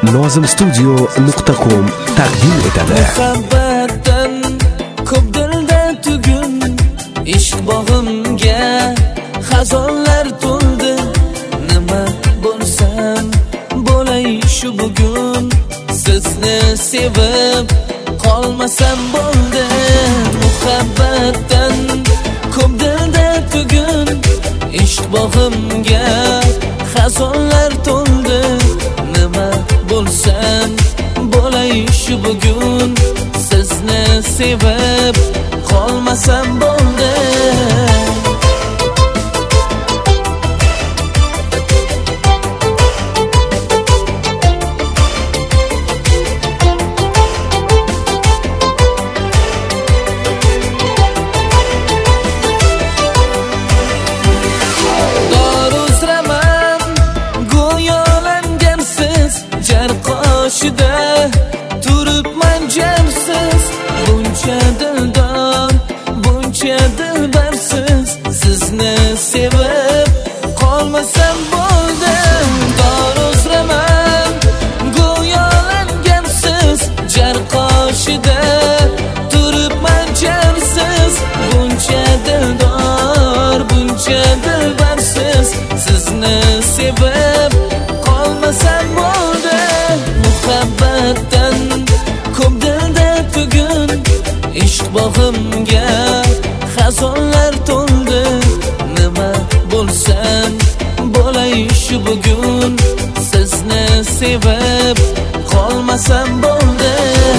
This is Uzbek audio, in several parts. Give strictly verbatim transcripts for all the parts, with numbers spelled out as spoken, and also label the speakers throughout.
Speaker 1: nozim studio nuqta com taqdim etadi.
Speaker 2: Muhabbatdan ko'p dilda tugun, ishq bog'imga xazonlar to'ldi. Nima bo'lsam bo'lay shu bugun, sizni sevib qolmasam bo'ldi. Muhabbatdan ko'p dilda tugun, ishq bog'imga xazonlar to'ldi. Nima bo'lsam bo'lay shu bugun, sizni sevib qolmasam bo'ldi. Turibman jamsiz, buncha dildor, buncha dilbarsiz, sizni sevib qolmasam bo'ldi. Doruzraman go'yolangansiz, jar qoshida turibman jamsiz, buncha dildor, buncha dilbarsiz, sizni sevib qolmasam bo'ldi. Muhabbatdan ko'p dilda tugun, ishq bog'imga xazonlar to'ldi. Nima bo'lsam bo'lay shu bugun, sizni sevib qolmasam bo'ldi.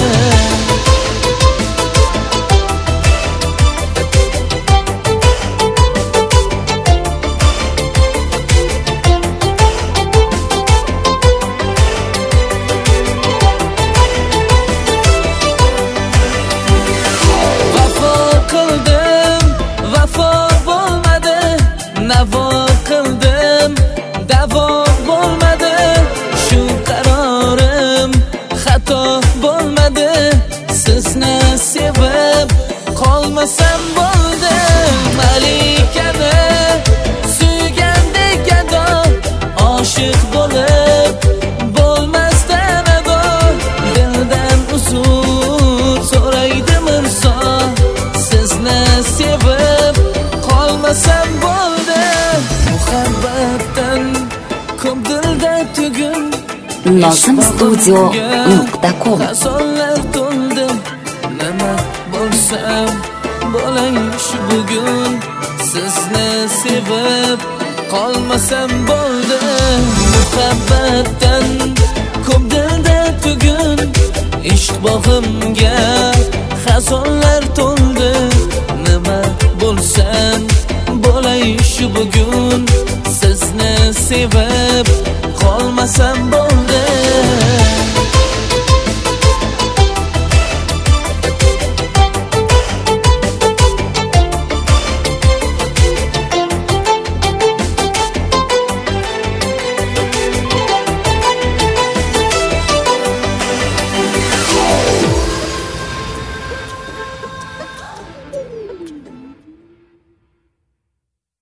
Speaker 2: Navo qildim, davo bo'lmadi, shu qarorim xato bo'lmadi. Sizni sevib qolmasam bo'ldi. Malikani suygandek gado, oshiq bo'lib bo'lmasdan ado. Dildan uzr so'raydi mirzo, sizni sevib qolmasam bo'ldi. Muhabbatdan ko'p dilda tugun,
Speaker 3: nozim studio nuqta com
Speaker 2: xazonlar to'ldi. Nima bo'lsam bo'lay shu bugun, sizni sevib qolmasam bo'ldi. Muhabbatdan ko'p dilda tugun, ishq bog'imga xazonlar to'ldi. Nima bo'lsam bo'lay shu bugun, sizni sevib qolmasam bo'ldi.